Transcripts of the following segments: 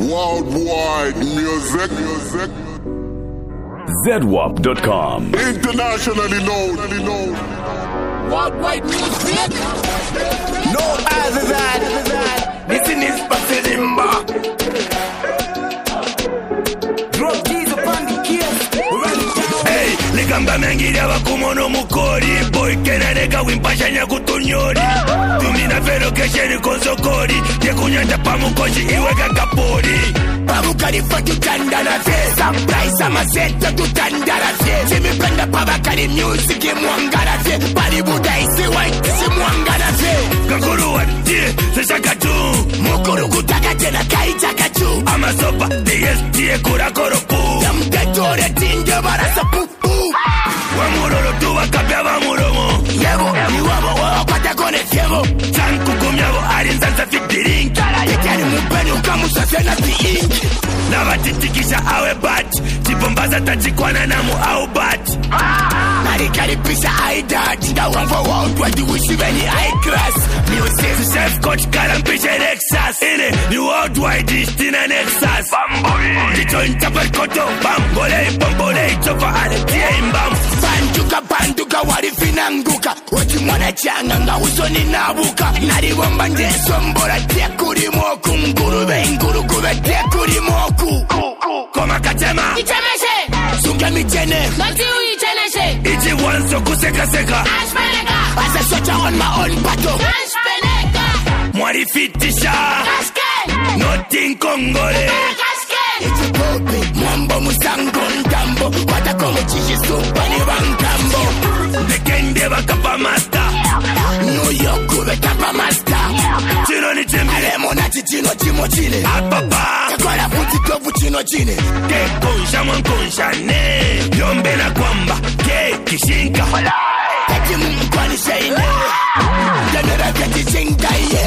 Worldwide music. ZWAP.com. Internationally known. Worldwide music. No other than Listen is Basilimba. drop keys upon the keys. Hey, ligamba mengira bakumono mukori boy kenareka wimpashanya kutunyori tumina fero kesheri konsokori yekunyanda pamukoshi iweka kapori Pabukarifa tutandara fe Surprise amaseta tutandara fe Simipenda pabakari music mwangara fe Balibuda isi white isi mwangara fe kakuru watie seshaka tu Mukuru kutaka tena kaitaka tu amasopa DST kurakoropu Yamtetore tinge barasa pupu wamuroro tuwa kapya bamuromo Yego, iwabo wakwata kone fiego chanku kumyabo arinzanza fitirinki Yekari mupeni ukamusa sena fiinki nabatitikisha awe bat chipombaza tachikwana namu au bat Narikaribisha aidad Ndawamva worldwide wishiveni high class Music chef coach karampisha Nexus ine ni worldwide istina Nexus bamburi tichointa perkoto bambole chofa aletia imbamu Banduka warifinanguka Wati mwana changa nga usoni nabuka Naribomba njesombola tekuri moku Ngurube kube tekuri moku koma katema Ichemeshe, Sunga michene Nanti uicheneshe, ichi wanso kusekaseka Ashpeneka, As a soldier on my own battle Ashpeneka, mwarifitisha Kaske, notin kongole Kaske, It's a pope Mwambo musango ndambo Watako mchishi supa ni wangambo dekende bakapa master New York kube tapa master chino ni chimbi Alemona chichino chimo chile apapa Kakwala futi tofu chino chine kekonsha mwankonsha ne yombe na kwamba ke kishinka Kati mkwani shaine Janera kati chinka ye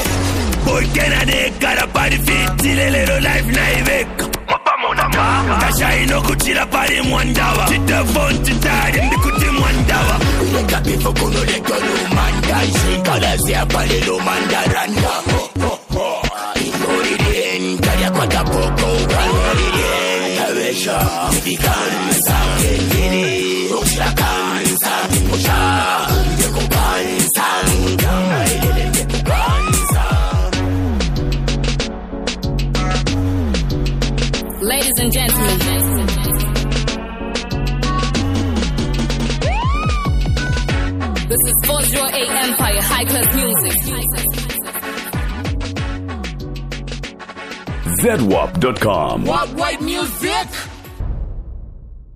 boy kenane karapari fitile lero life na iveka mapamona mama kashaino kuchira pari mwandawa chitafon chitari mbikuti mwandawa Uleka bifo kuno leko lumanda Shikala siya pali lumanda randa Inoriden Karia kwa tapoko Kanoriden Kawesha Vikansa Kendini Ukshakansa Usha Yekukansa Yekukansa Ladies and gentlemen, this is 408 Empire High Class Music. ZWAP.com. Worldwide music